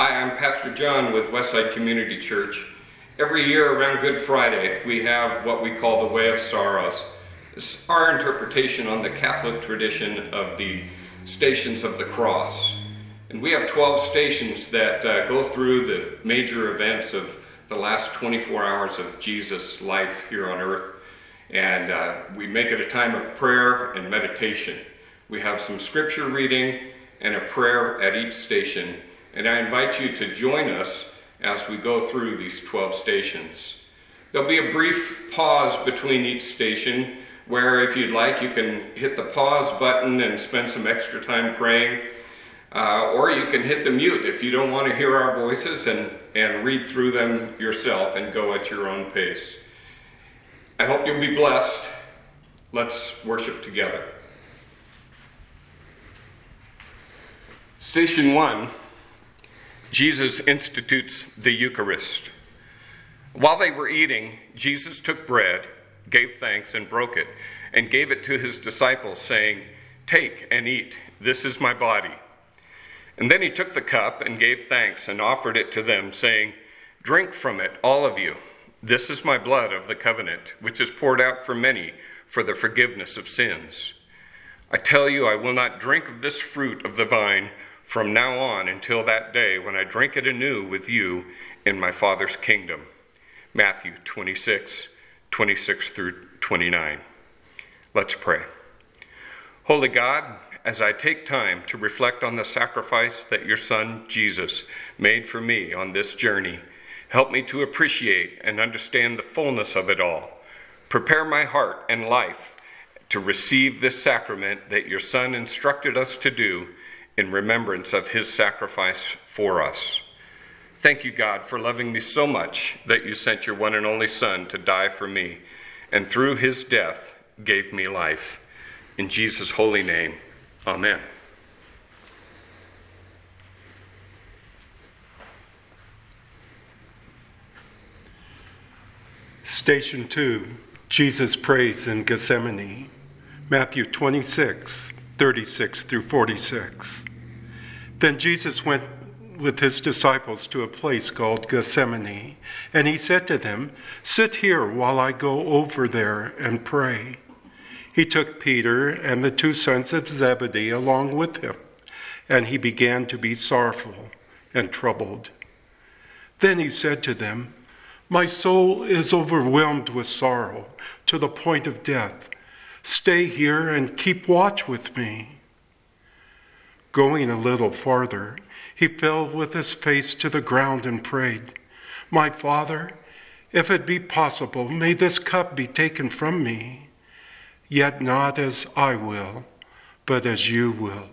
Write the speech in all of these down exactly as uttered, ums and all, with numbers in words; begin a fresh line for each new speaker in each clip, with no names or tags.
Hi, I'm Pastor John with Westside Community Church. Every year around Good Friday, we have what we call the Way of Sorrows. It's our interpretation on the Catholic tradition of the Stations of the Cross. And we have twelve stations that uh, go through the major events of the last twenty-four hours of Jesus' life here on earth. And uh, we make it a time of prayer and meditation. We have some scripture reading and a prayer at each station. And I invite you to join us as we go through these twelve stations. There'll be a brief pause between each station where, if you'd like, you can hit the pause button and spend some extra time praying. Uh, or you can hit the mute if you don't want to hear our voices and, and read through them yourself and go at your own pace. I hope you'll be blessed. Let's worship together. Station one, Jesus institutes the Eucharist. While they were eating, Jesus took bread, gave thanks, and broke it, and gave it to his disciples, saying, "Take and eat, this is my body." And then he took the cup and gave thanks and offered it to them, saying, "Drink from it, all of you. This is my blood of the covenant, which is poured out for many for the forgiveness of sins. I tell you, I will not drink of this fruit of the vine from now on until that day when I drink it anew with you in my Father's kingdom." Matthew twenty-six, twenty-six through twenty-nine. Let's pray. Holy God, as I take time to reflect on the sacrifice that your Son, Jesus, made for me on this journey, help me to appreciate and understand the fullness of it all. Prepare my heart and life to receive this sacrament that your Son instructed us to do in remembrance of his sacrifice for us. Thank you, God, for loving me so much that you sent your one and only Son to die for me, and through his death gave me life. In Jesus' holy name, amen.
Station two, Jesus prays in Gethsemane. Matthew twenty-six, thirty-six through forty-six. Then Jesus went with his disciples to a place called Gethsemane, and he said to them, "Sit here while I go over there and pray." He took Peter and the two sons of Zebedee along with him, and he began to be sorrowful and troubled. Then he said to them, "My soul is overwhelmed with sorrow to the point of death. Stay here and keep watch with me." Going a little farther, he fell with his face to the ground and prayed, "My Father, if it be possible, may this cup be taken from me. Yet not as I will, but as you will."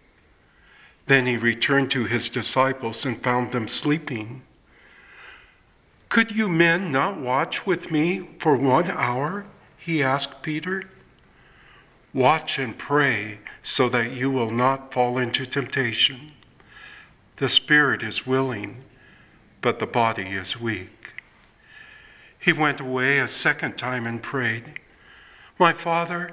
Then he returned to his disciples and found them sleeping. "Could you men not watch with me for one hour?" he asked Peter. "Watch and pray so that you will not fall into temptation. The spirit is willing, but the body is weak." He went away a second time and prayed, "My Father,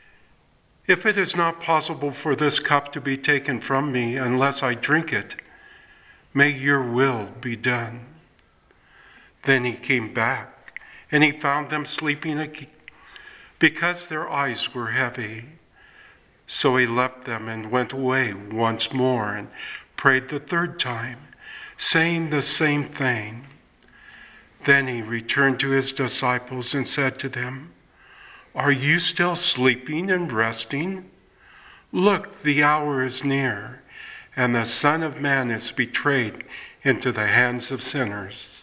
if it is not possible for this cup to be taken from me unless I drink it, may your will be done." Then he came back, and he found them sleeping again, because their eyes were heavy. So he left them and went away once more and prayed the third time, saying the same thing. Then he returned to his disciples and said to them, "Are you still sleeping and resting? Look, the hour is near, and the Son of Man is betrayed into the hands of sinners.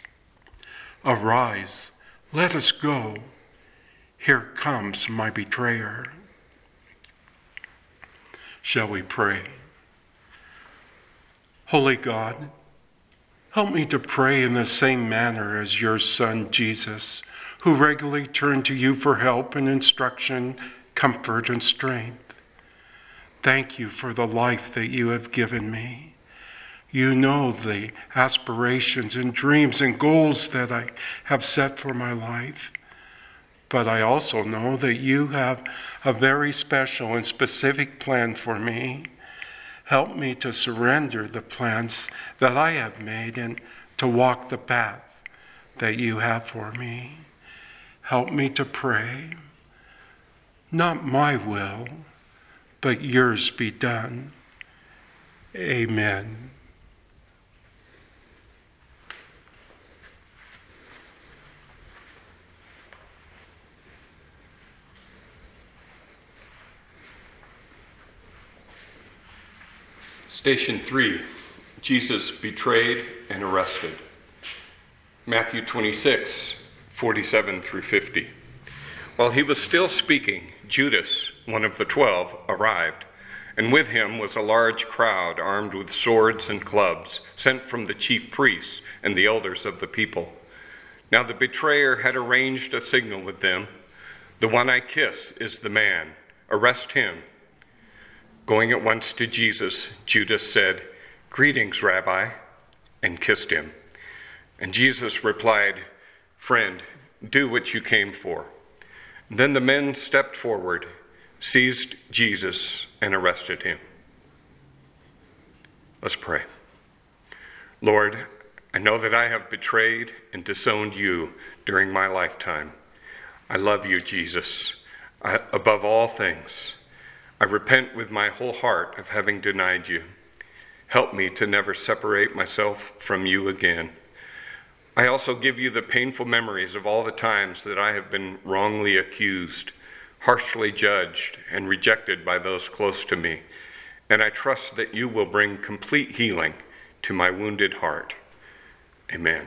Arise, let us go. Here comes my betrayer." Shall we pray? Holy God, help me to pray in the same manner as your Son Jesus, who regularly turned to you for help and instruction, comfort and strength. Thank you for the life that you have given me. You know the aspirations and dreams and goals that I have set for my life. But I also know that you have a very special and specific plan for me. Help me to surrender the plans that I have made and to walk the path that you have for me. Help me to pray. Not my will, but yours be done. Amen.
Station three, Jesus betrayed and arrested. Matthew twenty-six, forty-seven through fifty. While he was still speaking, Judas, one of the twelve, arrived, and with him was a large crowd armed with swords and clubs, sent from the chief priests and the elders of the people. Now the betrayer had arranged a signal with them. "The one I kiss is the man. Arrest him." Going at once to Jesus, Judas said, "Greetings, Rabbi," and kissed him. And Jesus replied, "Friend, do what you came for." Then the men stepped forward, seized Jesus, and arrested him. Let's pray. Lord, I know that I have betrayed and disowned you during my lifetime. I love you, Jesus, I, above all things. I repent with my whole heart of having denied you. Help me to never separate myself from you again. I also give you the painful memories of all the times that I have been wrongly accused, harshly judged, and rejected by those close to me. And I trust that you will bring complete healing to my wounded heart. Amen.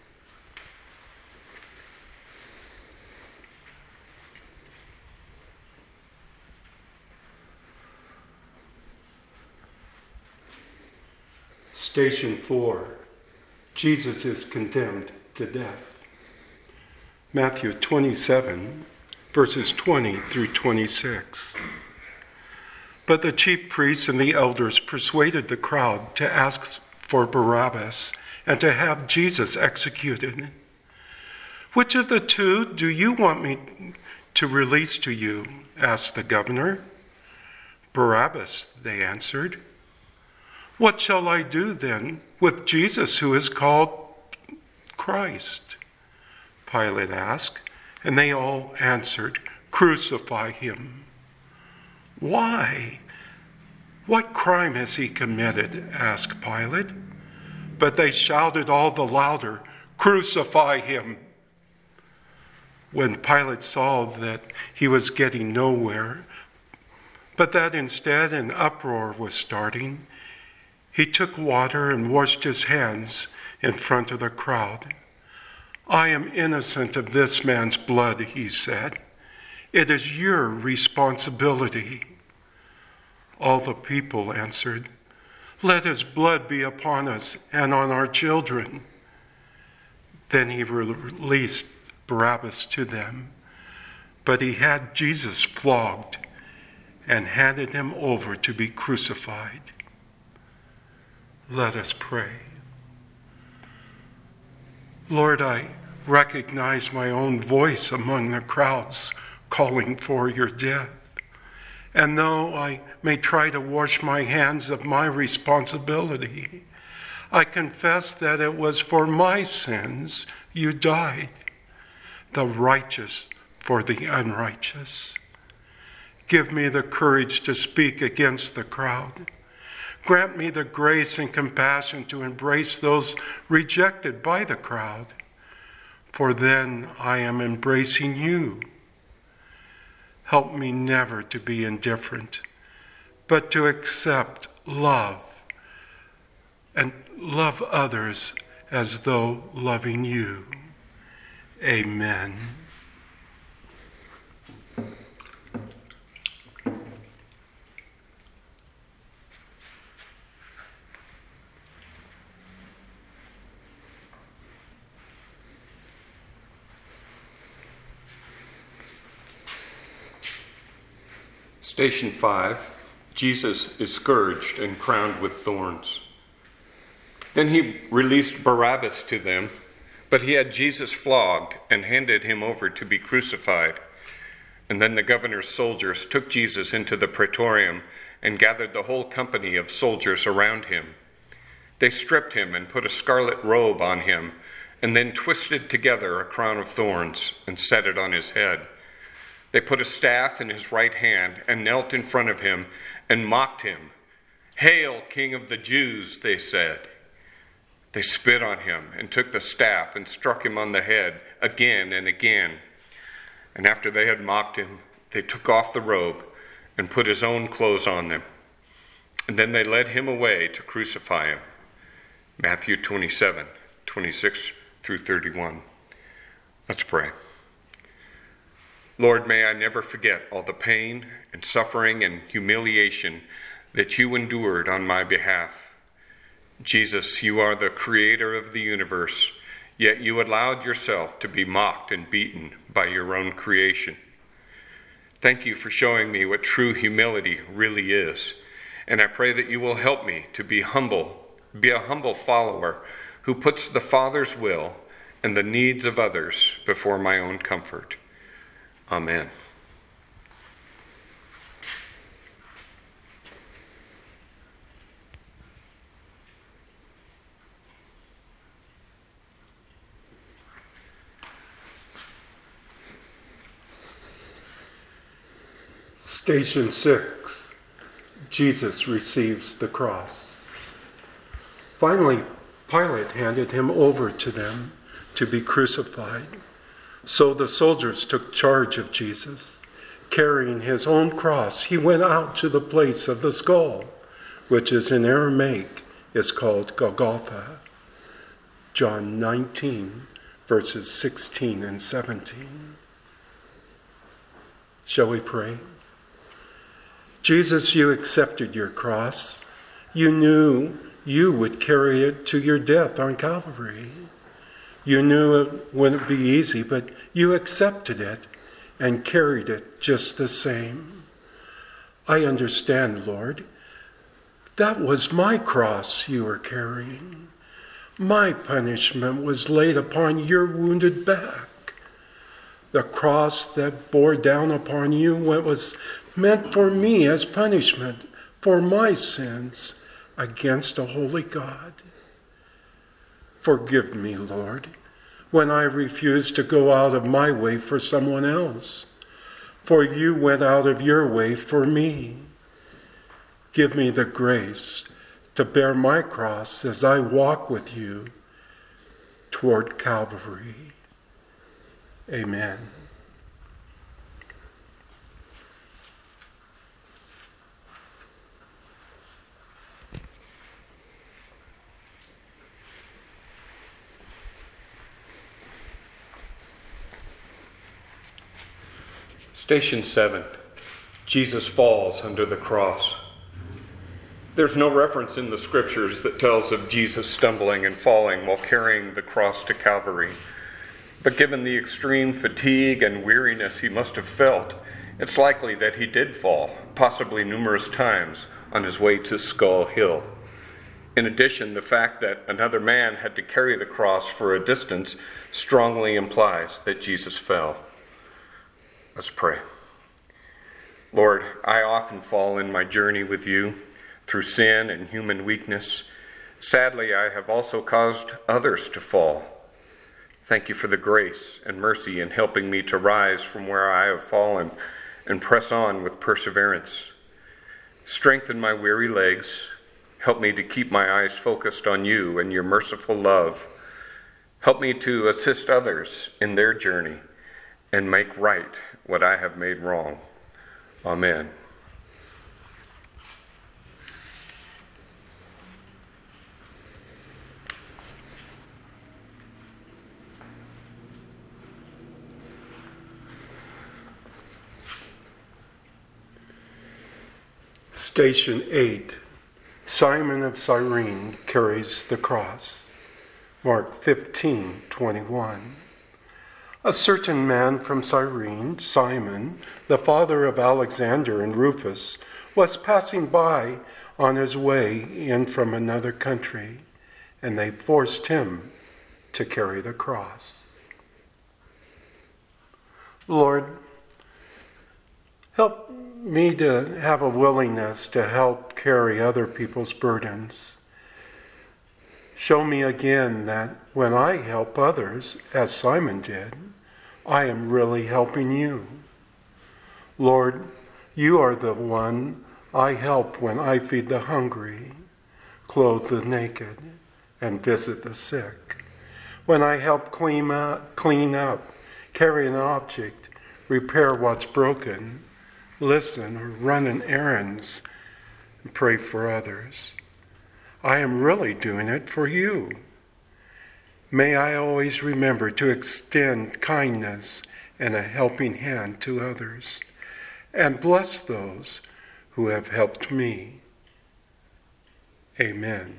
Station four, Jesus is condemned to death. Matthew twenty-seven, verses twenty through twenty-six. But the chief priests and the elders persuaded the crowd to ask for Barabbas and to have Jesus executed. "Which of the two do you want me to release to you?" asked the governor. "Barabbas," they answered. "What shall I do then with Jesus, who is called Christ?" Pilate asked, and they all answered, "Crucify him." "Why? What crime has he committed?" asked Pilate. But they shouted all the louder, "Crucify him!" When Pilate saw that he was getting nowhere, but that instead an uproar was starting, he took water and washed his hands in front of the crowd. "I am innocent of this man's blood," he said. "It is your responsibility." All the people answered, "Let his blood be upon us and on our children." Then he released Barabbas to them, but he had Jesus flogged and handed him over to be crucified. Let us pray. Lord, I recognize my own voice among the crowds calling for your death. And though I may try to wash my hands of my responsibility, I confess that it was for my sins you died, the righteous for the unrighteous. Give me the courage to speak against the crowd. Grant me the grace and compassion to embrace those rejected by the crowd, for then I am embracing you. Help me never to be indifferent, but to accept love and love others as though loving you. Amen.
Station five, Jesus is scourged and crowned with thorns. Then he released Barabbas to them, but he had Jesus flogged and handed him over to be crucified. And then the governor's soldiers took Jesus into the praetorium and gathered the whole company of soldiers around him. They stripped him and put a scarlet robe on him, and then twisted together a crown of thorns and set it on his head. They put a staff in his right hand and knelt in front of him and mocked him. "Hail, King of the Jews," they said. They spit on him and took the staff and struck him on the head again and again. And after they had mocked him, they took off the robe and put his own clothes on them. And then they led him away to crucify him. Matthew twenty-seven, twenty-six through thirty-one. Let's pray. Lord, may I never forget all the pain and suffering and humiliation that you endured on my behalf. Jesus, you are the creator of the universe, yet you allowed yourself to be mocked and beaten by your own creation. Thank you for showing me what true humility really is, and I pray that you will help me to be humble, be a humble follower who puts the Father's will and the needs of others before my own comfort. Amen.
Station six, Jesus receives the cross. Finally, Pilate handed him over to them to be crucified. So the soldiers took charge of Jesus. Carrying his own cross, he went out to the place of the skull, which is in Aramaic is called Golgotha. John nineteen, verses sixteen and seventeen. Shall we pray? Jesus, you accepted your cross. You knew you would carry it to your death on Calvary. You knew it wouldn't be easy, but you accepted it and carried it just the same. I understand, Lord. That was my cross you were carrying. My punishment was laid upon your wounded back. The cross that bore down upon you was meant for me as punishment for my sins against a holy God. Forgive me, Lord, when I refuse to go out of my way for someone else, for you went out of your way for me. Give me the grace to bear my cross as I walk with you toward Calvary. Amen.
Station seven, Jesus falls under the cross. There's no reference in the scriptures that tells of Jesus stumbling and falling while carrying the cross to Calvary. But given the extreme fatigue and weariness he must have felt, it's likely that he did fall, possibly numerous times, on his way to Skull Hill. In addition, the fact that another man had to carry the cross for a distance strongly implies that Jesus fell. Let's pray. Lord, I often fall in my journey with you through sin and human weakness. Sadly, I have also caused others to fall. Thank you for the grace and mercy in helping me to rise from where I have fallen and press on with perseverance. Strengthen my weary legs. Help me to keep my eyes focused on you and your merciful love. Help me to assist others in their journey and make right what I have made wrong. Amen.
Station eight, Simon of Cyrene carries the cross. Mark fifteen, twenty-one. A certain man from Cyrene, Simon, the father of Alexander and Rufus, was passing by on his way in from another country, and they forced him to carry the cross. Lord, help me to have a willingness to help carry other people's burdens. Show me again that when I help others, as Simon did, I am really helping you. Lord, you are the one I help when I feed the hungry, clothe the naked, and visit the sick. When I help clean up, clean up, carry an object, repair what's broken, listen or run an errands, and pray for others. I am really doing it for you. May I always remember to extend kindness and a helping hand to others, and bless those who have helped me. Amen.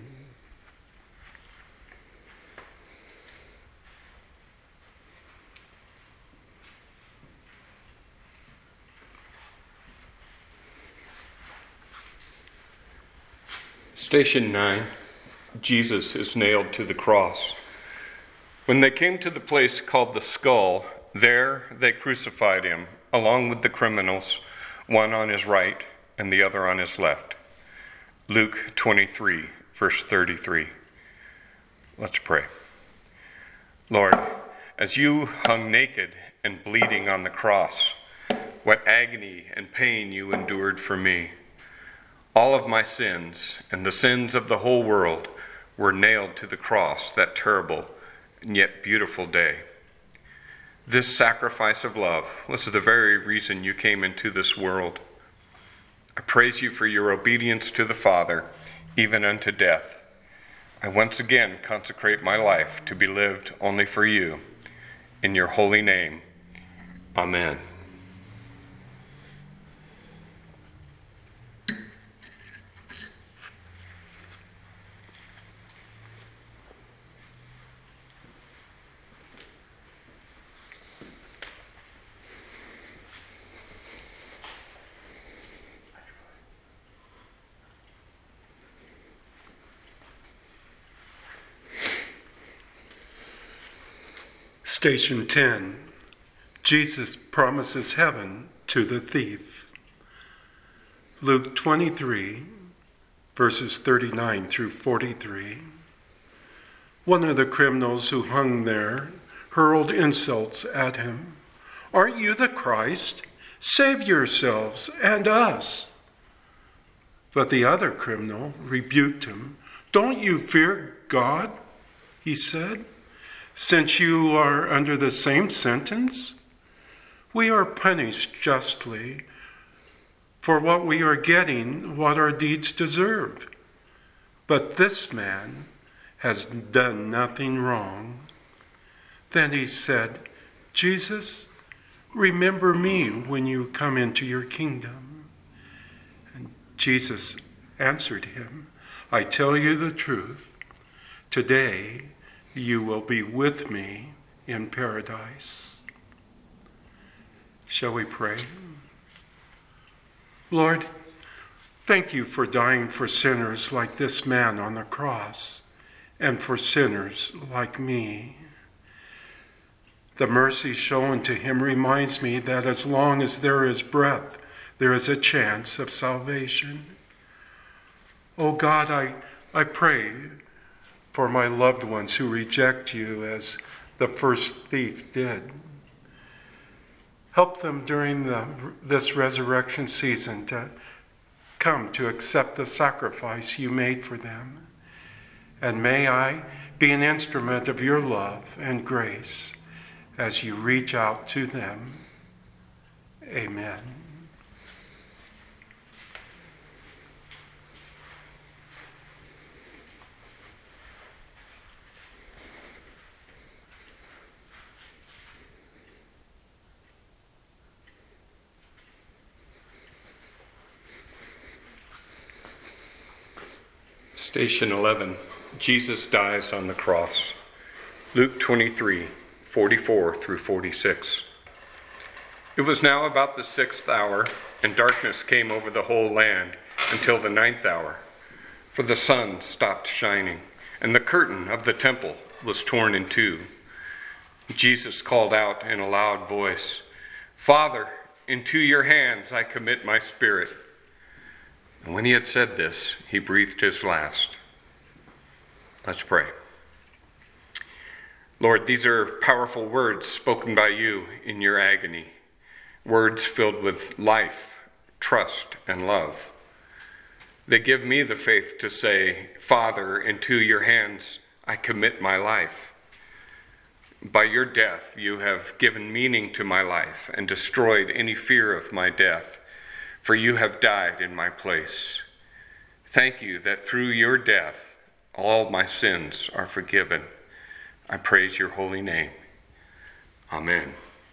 Station nine, Jesus is nailed to the cross. When they came to the place called the Skull, there they crucified him, along with the criminals, one on his right and the other on his left. Luke twenty-three, verse thirty-three. Let's pray. Lord, as you hung naked and bleeding on the cross, what agony and pain you endured for me. All of my sins and the sins of the whole world were nailed to the cross that terrible and yet beautiful day. This sacrifice of love was the very reason you came into this world. I praise you for your obedience to the Father, even unto death. I once again consecrate my life to be lived only for you. In your holy name, amen.
Station ten, Jesus promises heaven to the thief. Luke twenty-three, verses thirty-nine through forty-three. One of the criminals who hung there hurled insults at him. "Aren't you the Christ? Save yourselves and us." But the other criminal rebuked him. "Don't you fear God?" he said. "Since you are under the same sentence, we are punished justly for what we are getting, what our deeds deserve. But this man has done nothing wrong." Then he said, "Jesus, remember me when you come into your kingdom." And Jesus answered him, "I tell you the truth, today you will be with me in paradise." Shall we pray? Lord, thank you for dying for sinners like this man on the cross, and for sinners like me. The mercy shown to him reminds me that as long as there is breath, there is a chance of salvation. Oh God, I, I pray for my loved ones who reject you as the first thief did. Help them during the, this resurrection season to come to accept the sacrifice you made for them. And may I be an instrument of your love and grace as you reach out to them. Amen.
Station eleven, Jesus dies on the cross. Luke twenty-three, forty-four through forty-six. It was now about the sixth hour, and darkness came over the whole land until the ninth hour. For the sun stopped shining, and the curtain of the temple was torn in two. Jesus called out in a loud voice, "Father, into your hands I commit my spirit." And when he had said this, he breathed his last. Let's pray. Lord, these are powerful words spoken by you in your agony, words filled with life, trust, and love. They give me the faith to say, "Father, into your hands I commit my life." By your death, you have given meaning to my life and destroyed any fear of my death, for you have died in my place. Thank you that through your death, all my sins are forgiven. I praise your holy name. Amen.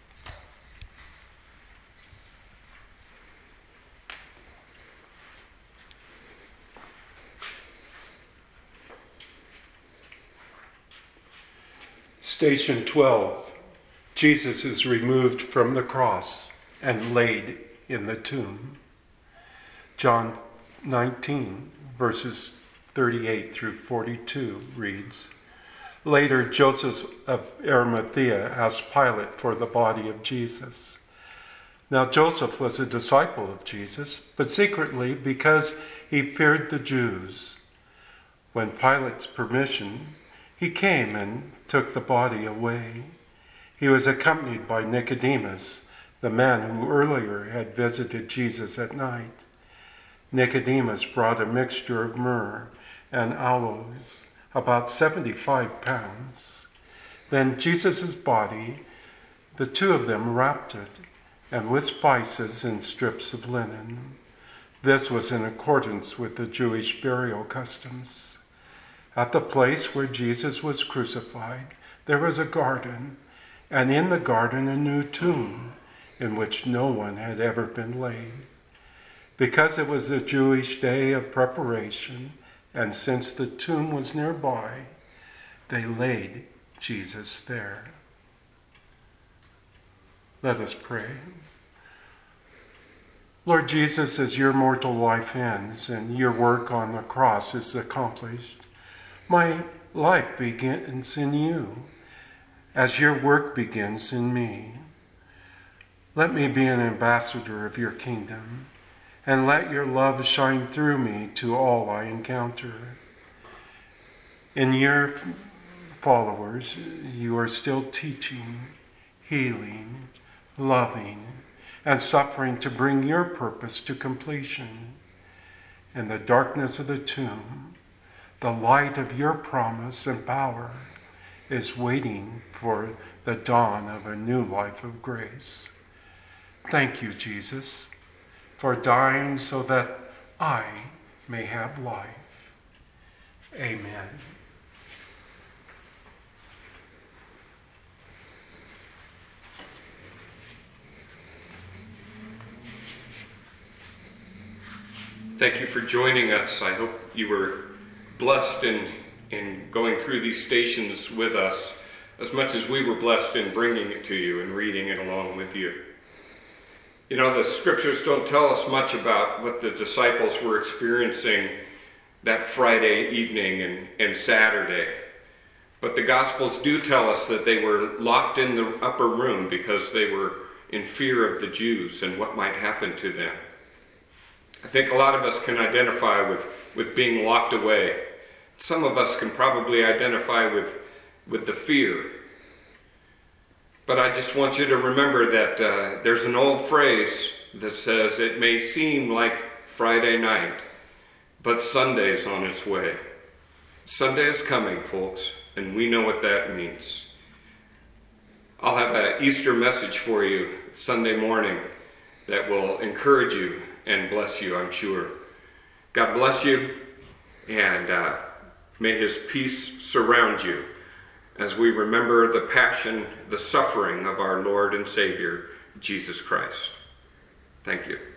Station twelve. Jesus is removed from the cross and laid in the tomb. John nineteen, verses thirty-eight through forty-two reads, "Later, Joseph of Arimathea asked Pilate for the body of Jesus. Now Joseph was a disciple of Jesus, but secretly because he feared the Jews. When Pilate's permission, he came and took the body away. He was accompanied by Nicodemus, the man who earlier had visited Jesus at night. Nicodemus brought a mixture of myrrh and aloes, about seventy-five pounds. Then Jesus' body, the two of them wrapped it, and with spices and strips of linen. This was in accordance with the Jewish burial customs. At the place where Jesus was crucified, there was a garden, and in the garden a new tomb, in which no one had ever been laid. Because it was the Jewish day of preparation, and since the tomb was nearby, they laid Jesus there." Let us pray. Lord Jesus, as your mortal life ends and your work on the cross is accomplished, my life begins in you, as your work begins in me. Let me be an ambassador of your kingdom, and let your love shine through me to all I encounter. In your followers, you are still teaching, healing, loving, and suffering to bring your purpose to completion. In the darkness of the tomb, the light of your promise and power is waiting for the dawn of a new life of grace. Thank you, Jesus, for dying so that I may have life. Amen.
Thank you for joining us. I hope you were blessed in, in going through these stations with us as much as we were blessed in bringing it to you and reading it along with you. You know, the scriptures don't tell us much about what the disciples were experiencing that Friday evening and, and Saturday. But the Gospels do tell us that they were locked in the upper room because they were in fear of the Jews and what might happen to them. I think a lot of us can identify with, with being locked away. Some of us can probably identify with, with the fear. But I just want you to remember that uh, there's an old phrase that says, "It may seem like Friday night, but Sunday's on its way." Sunday is coming, folks, and we know what that means. I'll have an Easter message for you Sunday morning that will encourage you and bless you, I'm sure. God bless you, and uh, may his peace surround you as we remember the passion, the suffering of our Lord and Savior, Jesus Christ. Thank you.